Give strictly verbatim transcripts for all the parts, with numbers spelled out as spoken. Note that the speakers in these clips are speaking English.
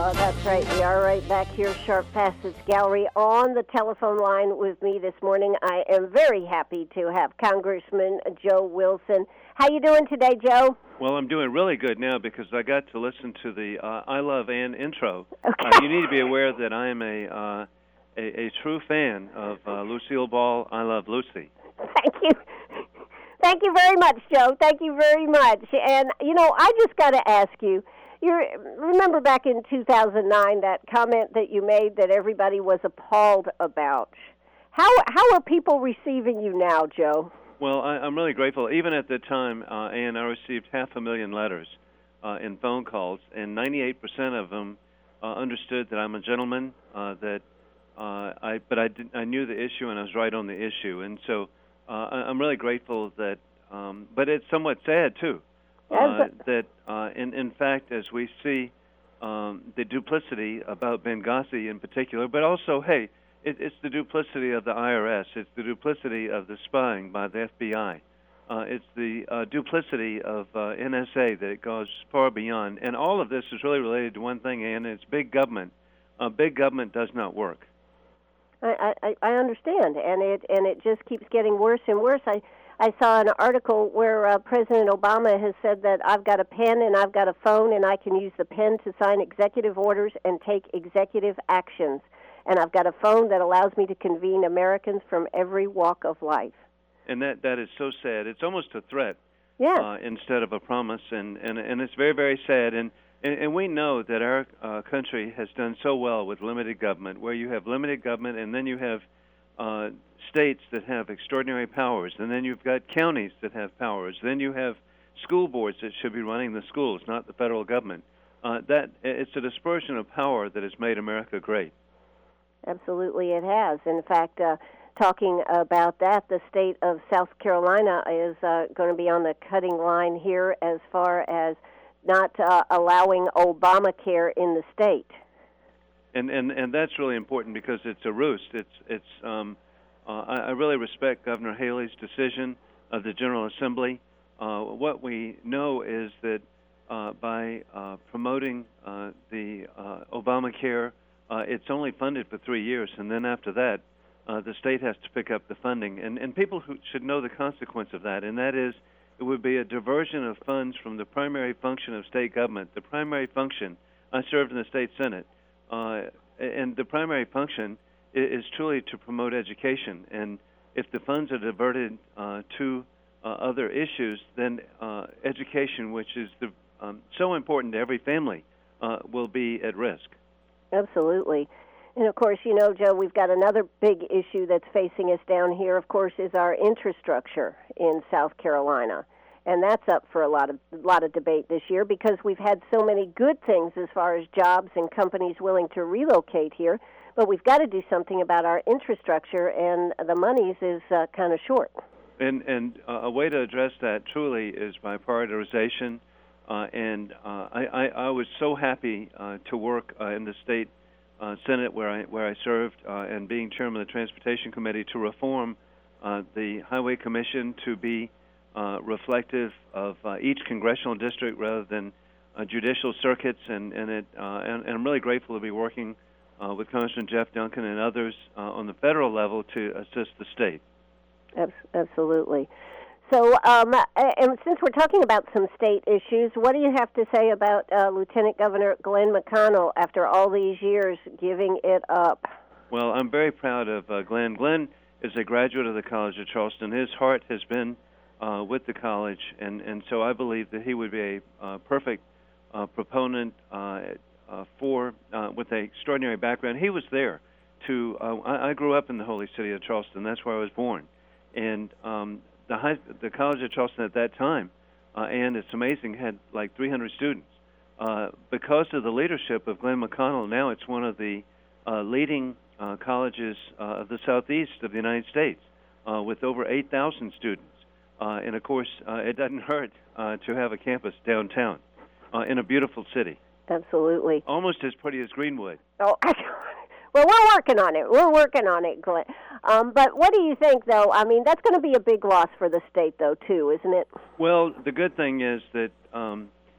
Uh, that's right. We are right back here, Sharp Facets Gallery. On the telephone line with me this morning, I am very happy to have Congressman Joe Wilson. How you doing today, Joe? Well, I'm doing really good now because I got to listen to the uh, I Love Ann intro. Okay. Uh, you need to be aware that I am a uh, a, a true fan of uh, Lucille Ball, I Love Lucy. Thank you. Thank you very much, Joe. Thank you very much. And, you know, I just got to ask you, you remember back in two thousand nine that comment that you made that everybody was appalled about. How how are people receiving you now, Joe? Well, I, I'm really grateful. Even at the time, uh, Ann, I received half a million letters uh, and phone calls, and ninety-eight percent of them uh, understood that I'm a gentleman, uh, that uh, I but I, did, I knew the issue and I was right on the issue. And so uh, I, I'm really grateful that, um, but it's somewhat sad, too. Uh, that, uh, in, in fact, as we see um, the duplicity about Benghazi in particular, but also, hey, it, it's the duplicity of the I R S. It's the duplicity of the spying by the F B I. Uh, it's the uh, duplicity of uh, N S A that goes far beyond. And all of this is really related to one thing, and it's big government. Uh, big government does not work. I, I, I understand, and it and it just keeps getting worse and worse. I. I saw an article where uh, President Obama has said that I've got a pen and I've got a phone and I can use the pen to sign executive orders and take executive actions. And I've got a phone that allows me to convene Americans from every walk of life. And that, that is so sad. It's almost a threat yeah. uh, instead of a promise. And, and, and it's very, very sad. And, and, and we know that our uh, country has done so well with limited government, where you have limited government and then you have uh, states that have extraordinary powers, and then you've got counties that have powers, then you have school boards that should be running the schools, not the federal government. Uh, that it's a dispersion of power that has made America great. Absolutely, it has. In fact, uh, talking about that, the state of South Carolina is uh, going to be on the cutting line here as far as not uh, allowing Obamacare in the state. And and and that's really important because it's a roost. It's it's. Um, Uh, I, I really respect Governor Haley's decision of the General Assembly. Uh, what we know is that uh, by uh, promoting uh, the uh, Obamacare, uh, it's only funded for three years, and then after that, uh, the state has to pick up the funding. And, and people who should know the consequence of that, and that is it would be a diversion of funds from the primary function of state government. The primary function, I served in the state Senate, uh, and the primary function is truly to promote education. And if the funds are diverted uh, to uh, other issues, then uh, education, which is the, um, so important to every family, uh, will be at risk. Absolutely. And, of course, you know, Joe, we've got another big issue that's facing us down here, of course, is our infrastructure in South Carolina. And that's up for a lot of a lot of debate this year because we've had so many good things as far as jobs and companies willing to relocate here. But we've got to do something about our infrastructure, and the monies is uh, kind of short. And and uh, a way to address that truly is by prioritization. Uh, and uh, I, I, I was so happy uh, to work uh, in the state uh, Senate where I where I served, uh, and being chairman of the Transportation Committee to reform uh, the Highway Commission to be uh, reflective of uh, each congressional district rather than uh, judicial circuits. And and it uh, and, and I'm really grateful to be working Uh, with Congressman Jeff Duncan and others uh, on the federal level to assist the state. Absolutely. So, um, and since we're talking about some state issues, what do you have to say about uh, Lieutenant Governor Glenn McConnell after all these years giving it up? Well, I'm very proud of uh, Glenn. Glenn is a graduate of the College of Charleston. His heart has been uh, with the college, and, and so I believe that he would be a uh, perfect uh, proponent uh, Uh, for uh, with an extraordinary background. He was there to. Uh, I, I grew up in the holy city of Charleston. That's where I was born, and um, the high, the College of Charleston at that time, uh, and it's amazing, had like three hundred students. Uh, because of the leadership of Glenn McConnell, now it's one of the uh, leading uh, colleges uh, of the southeast of the United States, uh, with over eight thousand students. Uh, and of course, uh, it doesn't hurt uh, to have a campus downtown uh, in a beautiful city. Absolutely. Almost as pretty as Greenwood. Oh, well, we're working on it. We're working on it, Glenn. Um, but what do you think, though? I mean, that's going to be a big loss for the state, though, too, isn't it? Well, the good thing is that um,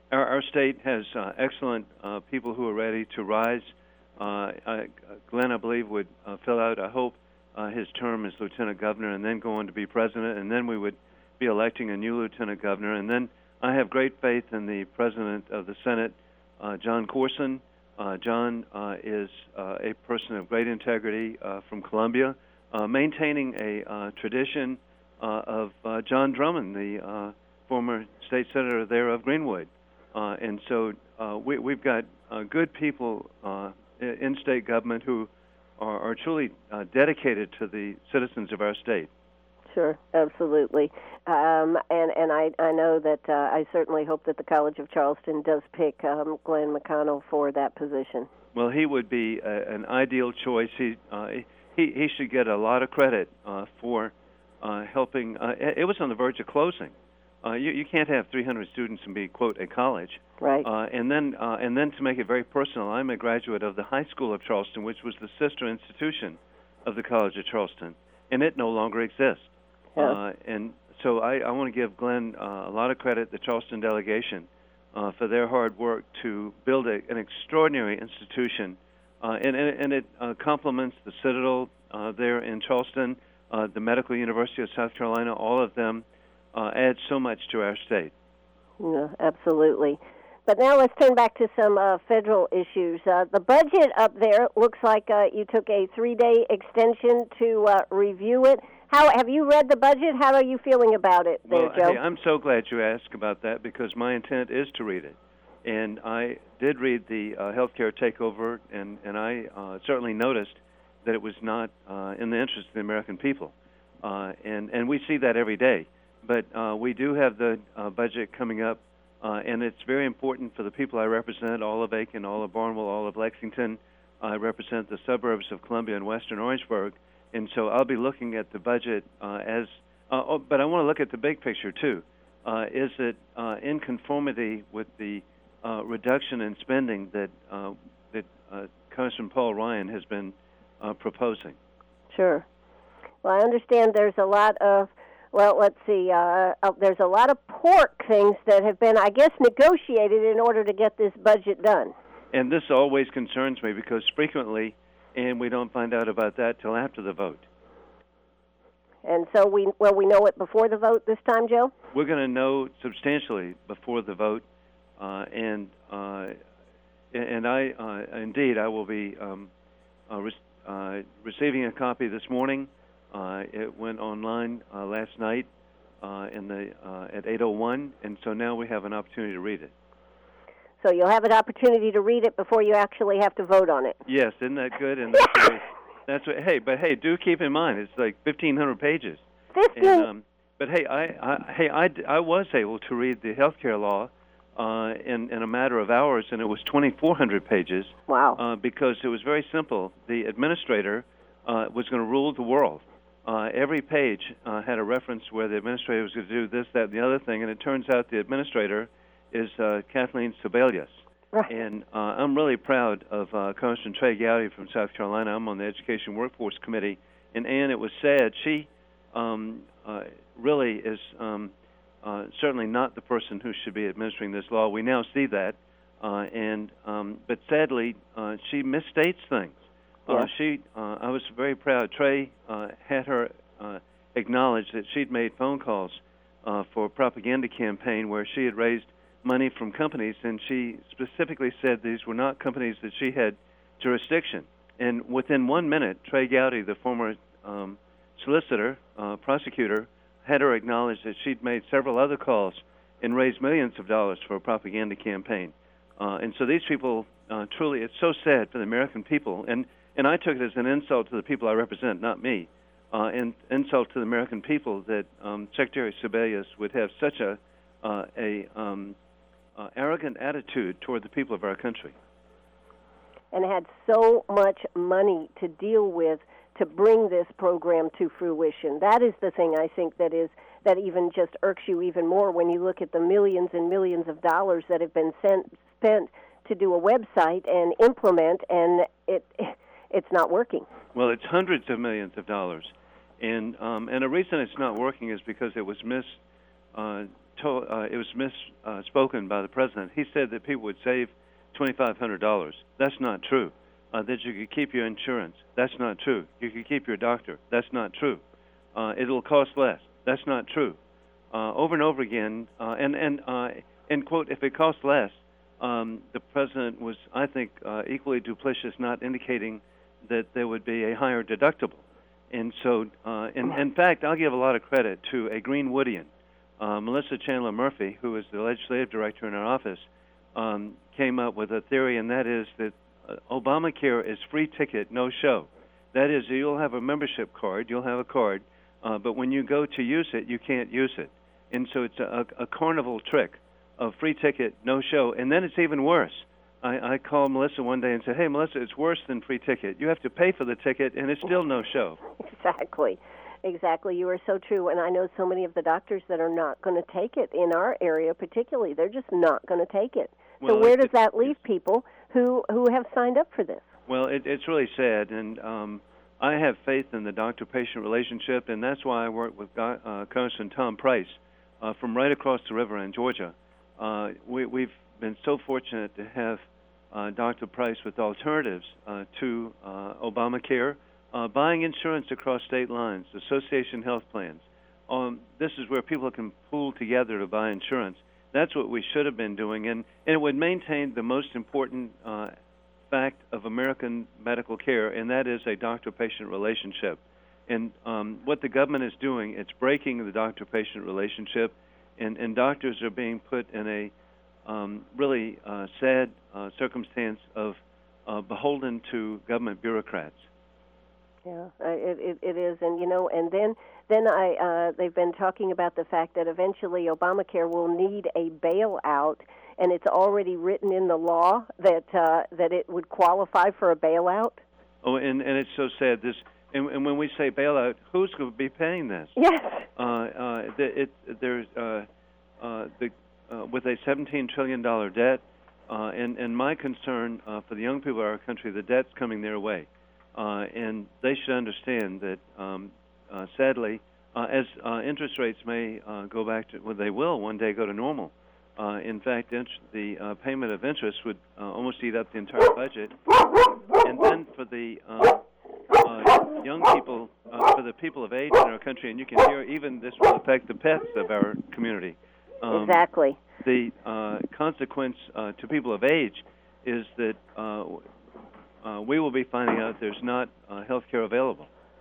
our, our state has uh, excellent uh, people who are ready to rise. Uh, I, Glenn, I believe, would uh, fill out, I hope, uh, his term as lieutenant governor and then go on to be president, and then we would be electing a new lieutenant governor. And then I have great faith in the president of the Senate, uh, John Corson. Uh, John uh, is uh, a person of great integrity uh, from Columbia, uh, maintaining a uh, tradition uh, of uh, John Drummond, the uh, former state senator there of Greenwood. Uh, and so uh, we, we've got uh, good people uh, in state government who are, are truly uh, dedicated to the citizens of our state. Sure, absolutely. Um, and and I, I know that uh, I certainly hope that the College of Charleston does pick um, Glenn McConnell for that position. Well, he would be a, an ideal choice. He, uh, he he should get a lot of credit uh, for uh, helping. Uh, it was on the verge of closing. Uh, you, you can't have three hundred students and be, quote, a college. Right. Uh, and then uh, and then to make it very personal, I'm a graduate of the High School of Charleston, which was the sister institution of the College of Charleston, and it no longer exists. Yeah. Uh, and so I, I want to give Glenn uh, a lot of credit, the Charleston delegation, uh, for their hard work to build a, an extraordinary institution. Uh, and, and, and it uh, complements the Citadel uh, there in Charleston, uh, the Medical University of South Carolina, all of them uh, add so much to our state. Yeah, absolutely. But now let's turn back to some uh, federal issues. Uh, the budget up there looks like uh, you took a three-day extension to uh, review it. How have you read the budget? How are you feeling about it there, well, Joe? Hey, I'm so glad you asked about that because my intent is to read it. And I did read the uh, healthcare takeover, and, and I uh, certainly noticed that it was not uh, in the interest of the American people. Uh, and, and we see that every day. But uh, we do have the uh, budget coming up, uh, and it's very important for the people I represent, all of Aiken, all of Barnwell, all of Lexington. I represent the suburbs of Columbia and western Orangeburg. And so I'll be looking at the budget uh, as, uh, oh, but I want to look at the big picture too. Uh, is it uh, in conformity with the uh, reduction in spending that uh, that uh, Congressman Paul Ryan has been uh, proposing? Sure. Well, I understand there's a lot of, well, let's see, uh, uh, there's a lot of pork things that have been, I guess, negotiated in order to get this budget done. And this always concerns me because frequently, and we don't find out about that till after the vote. And so we, well, we know it before the vote this time, Joe? We're going to know substantially before the vote, uh, and uh, and I, uh, indeed, I will be um, uh, re- uh, receiving a copy this morning. Uh, it went online uh, last night uh, in the uh, at eight oh one, and so now we have an opportunity to read it. So you'll have an opportunity to read it before you actually have to vote on it. Yes, isn't that good? And that's what, that's what. Hey, but hey, do keep in mind it's like fifteen hundred pages. Fifteen. And, um, but hey, I, I hey I, I was able to read the healthcare law uh, in in a matter of hours, and it was twenty-four hundred pages. Wow. Uh, because it was very simple. The administrator uh, was going to rule the world. Uh, every page uh, had a reference where the administrator was going to do this, that, and the other thing, and it turns out the administrator is uh, Kathleen Sebelius. Right. And uh, I'm really proud of uh, Congressman Trey Gowdy from South Carolina. I'm on the Education Workforce Committee. And Ann, it was sad. She um, uh, really is um, uh, certainly not the person who should be administering this law. We now see that. Uh, and um, But sadly, uh, she misstates things. Uh, Yeah. She, uh, I was very proud. Trey uh, had her uh, acknowledge that she'd made phone calls uh, for a propaganda campaign where she had raised money from companies, and she specifically said these were not companies that she had jurisdiction. And within one minute, Trey Gowdy, the former um, solicitor, uh, prosecutor, had her acknowledge that she'd made several other calls and raised millions of dollars for a propaganda campaign. Uh, and so these people, uh, truly, it's so sad for the American people. And, and I took it as an insult to the people I represent, not me, uh, and insult to the American people that um, Secretary Sebelius would have such a, uh, a um, Uh, arrogant attitude toward the people of our country. And had so much money to deal with to bring this program to fruition. That is the thing I think that is that even just irks you even more when you look at the millions and millions of dollars that have been sent, spent to do a website and implement, and it it's not working. Well, it's hundreds of millions of dollars. And um, and the reason it's not working is because it was mis, uh, told, uh, it was misspoken uh, by the president. He said that people would save twenty-five hundred dollars. That's not true. Uh, that you could keep your insurance. That's not true. You could keep your doctor. That's not true. Uh, it'll cost less. That's not true. Uh, over and over again, uh, and and uh, and quote, if it costs less, um, the president was, I think, uh, equally duplicitous, not indicating that there would be a higher deductible. And so, uh, in, in fact, I'll give a lot of credit to a Greenwoodian, uh, Melissa Chandler Murphy, who is the legislative director in our office, um, came up with a theory, and that is that uh, Obamacare is free ticket, no show. That is, you'll have a membership card, you'll have a card, uh, but when you go to use it, you can't use it. And so it's a, a carnival trick of free ticket, no show. And then it's even worse. I, I called Melissa one day and said, hey, Melissa, it's worse than free ticket. You have to pay for the ticket, and it's still no show. Exactly. Exactly. You are so true. And I know so many of the doctors that are not going to take it in our area particularly. They're just not going to take it. Well, so where it, does that it, leave people who, who have signed up for this? Well, it, it's really sad. And um, I have faith in the doctor-patient relationship, and that's why I work with uh, Congressman Tom Price uh, from right across the river in Georgia. Uh, we, we've been so fortunate to have uh, Doctor Price with alternatives uh, to uh, Obamacare, uh, buying insurance across state lines, association health plans. Um, this is where people can pool together to buy insurance. That's what we should have been doing, and, and it would maintain the most important uh, fact of American medical care, and that is a doctor-patient relationship. And um, what the government is doing, it's breaking the doctor-patient relationship, and, and doctors are being put in a um, really uh, sad uh, circumstance of uh, beholden to government bureaucrats. Yeah, it, it, it is, and you know, and then then I uh, they've been talking about the fact that eventually Obamacare will need a bailout, and it's already written in the law that uh, that it would qualify for a bailout. Oh, and, and it's so sad. This, and, and when we say bailout, who's going to be paying this? Yes. Uh, uh, it, it, there's uh, uh, the uh, with a seventeen trillion dollars debt, uh, and and my concern uh, for the young people of our country, the debt's coming their way. Uh, and they should understand that, um, uh, sadly, uh, as uh, interest rates may uh, go back to, well, they will one day go to normal. Uh, in fact, int- the uh, payment of interest would uh, almost eat up the entire budget. And then for the uh, uh, young people, uh, for the people of age in our country, and you can hear even this will affect the pets of our community. Um, exactly. The uh, consequence uh, to people of age is that uh, Uh, we will be finding out there's not uh, health care available.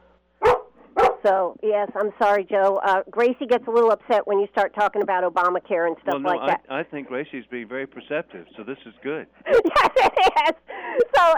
So, yes, I'm sorry, Joe. Uh, Gracie gets a little upset when you start talking about Obamacare and stuff well, no, like that. I, I think Gracie's being very perceptive, so this is good. Yes, it is. So,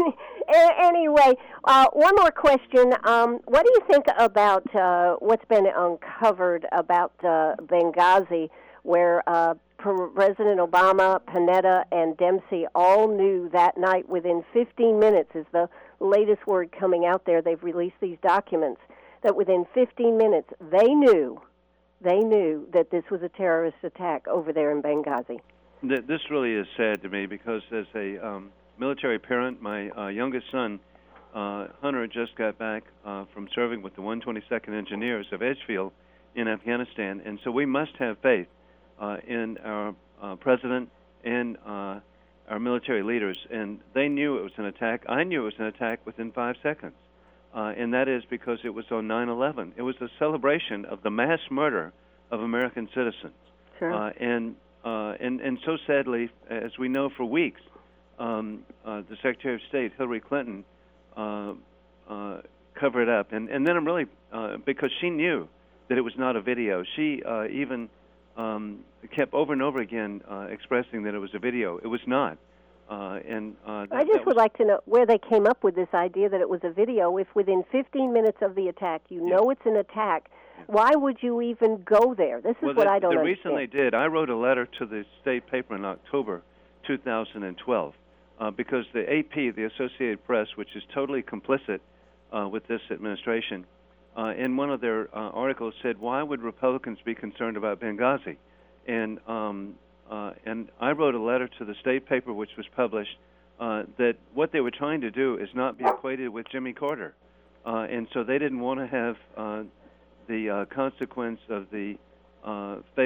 anyway, uh, one more question. Um, what do you think about uh, what's been uncovered about uh, Benghazi, where uh, President Obama, Panetta, and Dempsey all knew that night within fifteen minutes, is the latest word coming out there. They've released these documents that within fifteen minutes they knew, they knew that this was a terrorist attack over there in Benghazi. This really is sad to me because as a um, military parent, my uh, youngest son, uh, Hunter, just got back uh, from serving with the one hundred twenty-second Engineers of Edgefield in Afghanistan, and so we must have faith Uh, in our uh, president and uh, our military leaders, and they knew it was an attack. I knew it was an attack within five seconds, uh, and that is because it was on nine eleven. It was a celebration of the mass murder of American citizens. Sure. Uh, and, uh, and and so sadly, as we know, for weeks, um, uh, the Secretary of State, Hillary Clinton, uh, uh, covered it up. And, and then I'm really, uh, because she knew that it was not a video, she uh, even Um, kept over and over again uh, expressing that it was a video. It was not. Uh, and uh, that, I just that would was like to know where they came up with this idea that it was a video. If within fifteen minutes of the attack you yeah. know it's an attack, yeah. why would you even go there? This is well, what the, I don't the understand. reason they did, I wrote a letter to the state paper in October two thousand twelve uh, because the A P, the Associated Press, which is totally complicit uh, with this administration, Uh, in one of their uh, articles said, why would Republicans be concerned about Benghazi? And um, uh, and I wrote a letter to the state paper, which was published, uh, that what they were trying to do is not be equated with Jimmy Carter. Uh, and so they didn't want to have uh, the uh, consequence of the uh, failed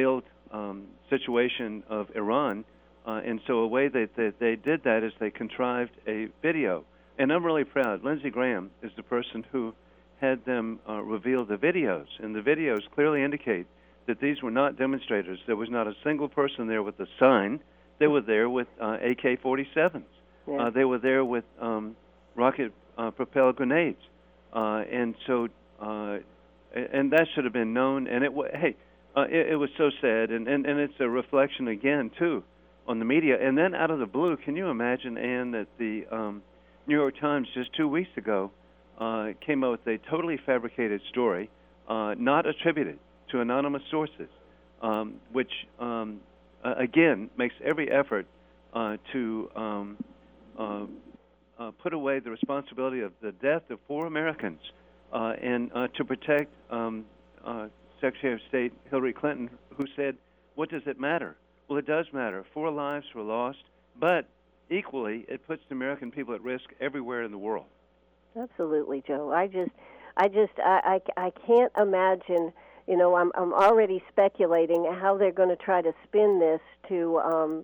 um, situation of Iran. Uh, and so a way that, that they did that is they contrived a video. And I'm really proud. Lindsey Graham is the person who had them uh, reveal the videos. And the videos clearly indicate that these were not demonstrators. There was not a single person there with a sign. They were there with uh, A K forty-sevens. Yeah. Uh, they were there with um, rocket-propelled uh, grenades. Uh, and so, uh, and that should have been known. And it, hey, uh, it, it was so sad. And, and, and it's a reflection again, too, on the media. And then out of the blue, can you imagine, Ann, that the um, New York Times just two weeks ago uh, came out with a totally fabricated story, uh, not attributed to anonymous sources, um, which, um, uh, again, makes every effort uh, to um, uh, uh, put away the responsibility of the death of four Americans uh, and uh, to protect um, uh, Secretary of State Hillary Clinton, who said, what does it matter? Well, it does matter. Four lives were lost, but equally, it puts the American people at risk everywhere in the world. Absolutely, Joe. I just, I just, I, I, I can't imagine. You know, I'm, I'm already speculating how they're going to try to spin this to, um,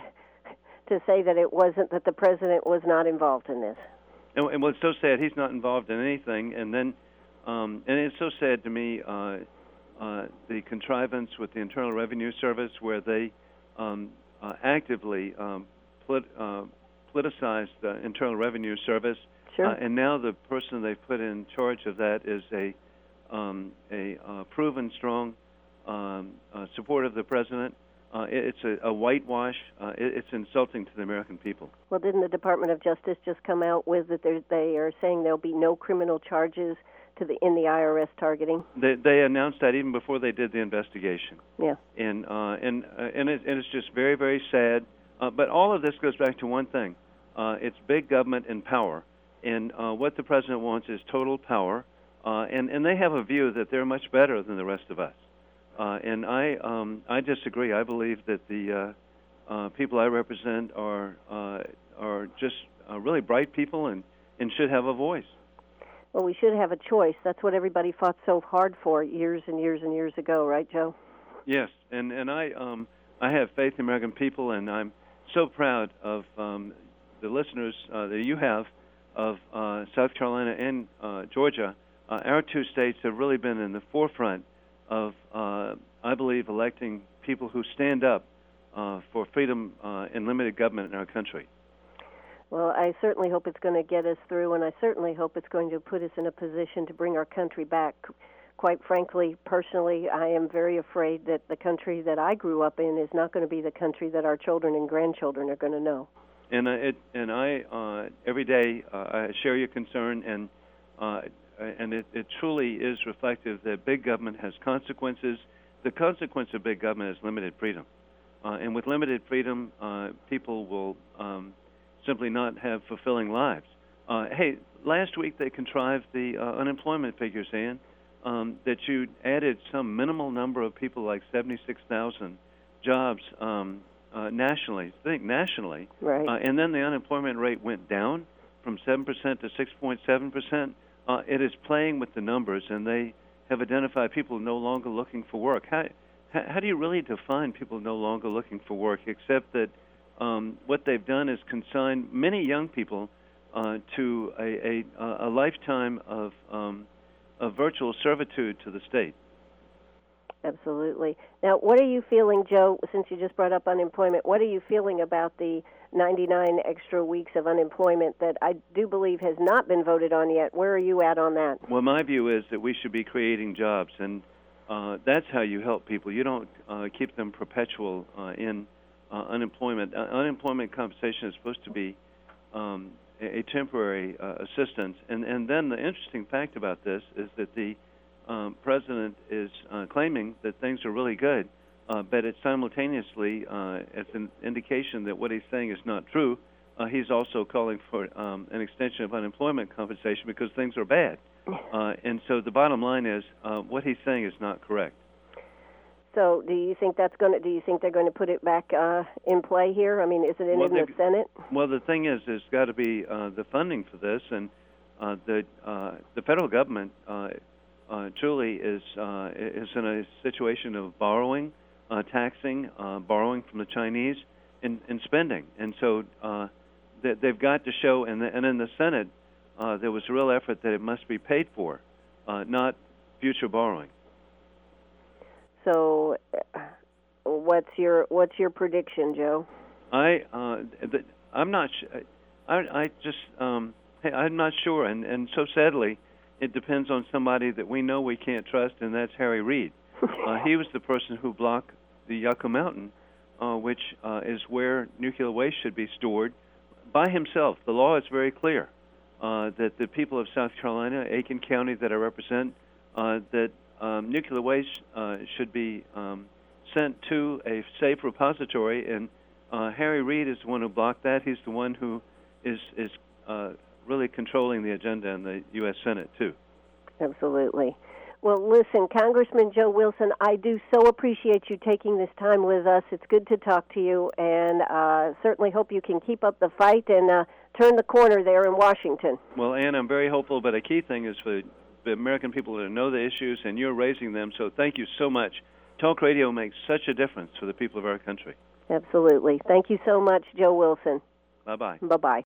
to say that it wasn't, that the president was not involved in this. And, and what's so sad, he's not involved in anything. And then, um, and it's so sad to me, uh, uh, the contrivance with the Internal Revenue Service, where they um, uh, actively um, polit- uh, politicized the Internal Revenue Service. Sure. Uh, and now the person they've put in charge of that is a um, a uh, proven, strong um, uh, supporter of the president. Uh, it, it's a, a whitewash. Uh, it, it's insulting to the American people. Well, didn't the Department of Justice just come out with that they are saying there'll be no criminal charges to the in the I R S targeting? They, they announced that even before they did the investigation. Yeah. And uh, and uh, and, it, and it's just very, very sad. Uh, but all of this goes back to one thing: uh, it's big government and power. And uh, what the president wants is total power. Uh, and, and they have a view that they're much better than the rest of us. Uh, and I um, I disagree. I believe that the uh, uh, people I represent are uh, are just uh, really bright people and, and should have a voice. Well, we should have a choice. That's what everybody fought so hard for years and years and years ago, right, Joe? Yes, and and I um, I have faith in American people, and I'm so proud of um, the listeners uh, that you have of uh, South Carolina and uh, Georgia. Uh, our two states have really been in the forefront of, uh, I believe, electing people who stand up uh, for freedom uh, and limited government in our country. Well, I certainly hope it's going to get us through, and I certainly hope it's going to put us in a position to bring our country back. Quite frankly, personally, I am very afraid that the country that I grew up in is not going to be the country that our children and grandchildren are going to know. And, uh, it, and I, uh, every day, uh, I share your concern, and uh, and it, it truly is reflective that big government has consequences. The consequence of big government is limited freedom. Uh, and with limited freedom, uh, people will um, simply not have fulfilling lives. Uh, hey, last week they contrived the uh, unemployment figures, Ann, um, that you added some minimal number of people, like seventy-six thousand jobs um, uh, nationally, think nationally. Right. Uh, and then the unemployment rate went down from seven percent to six point seven percent. Uh, it is playing with the numbers, and they have identified people no longer looking for work. How, how do you really define people no longer looking for work, except that um, what they've done is consign many young people uh, to a, a, a lifetime of, um, of virtual servitude to the state? Absolutely. Now, what are you feeling, Joe, since you just brought up unemployment, what are you feeling about the ninety-nine extra weeks of unemployment that I do believe has not been voted on yet? Where are you at on that? Well, my view is that we should be creating jobs, and uh, that's how you help people. You don't uh, keep them perpetual uh, in uh, unemployment. Uh, unemployment compensation is supposed to be um, a, a temporary uh, assistance. And, and then the interesting fact about this is that the Um, president is uh, claiming that things are really good, uh, but it's simultaneously, uh, as an indication that what he's saying is not true, uh, he's also calling for um, an extension of unemployment compensation because things are bad. Uh, and so the bottom line is, uh, what he's saying is not correct. So, do you think that's going to? Do you think they're going to put it back uh, in play here? I mean, is it in, well, in the Senate? Well, the thing is, there's got to be uh, the funding for this, and uh, the uh, the federal government. Uh, Uh, truly is uh, is in a situation of borrowing uh, taxing, uh, borrowing from the Chinese, and, and spending. And so uh, they, they've got to show, and, the, and in the Senate, uh, there was a real effort that it must be paid for, uh, not future borrowing. So, uh, what's your what's your prediction, Joe? I uh, the, I'm not. Sh- I I just um, hey, I'm not sure, and and so sadly, it depends on somebody that we know we can't trust, and that's Harry Reid. uh, he was the person who blocked the Yucca Mountain, uh, which uh, is where nuclear waste should be stored, by himself. The law is very clear uh, that the people of South Carolina, Aiken County, that I represent, uh, that um, nuclear waste uh, should be um, sent to a safe repository, and uh, Harry Reid is the one who blocked that. He's the one who is is uh, really controlling the agenda in the U S Senate, too. Absolutely. Well, listen, Congressman Joe Wilson, I do so appreciate you taking this time with us. It's good to talk to you, and uh, certainly hope you can keep up the fight and uh, turn the corner there in Washington. Well, Ann, I'm very hopeful, but a key thing is for the American people to know the issues, and you're raising them, so thank you so much. Talk radio makes such a difference for the people of our country. Absolutely. Thank you so much, Joe Wilson. Bye-bye. Bye-bye.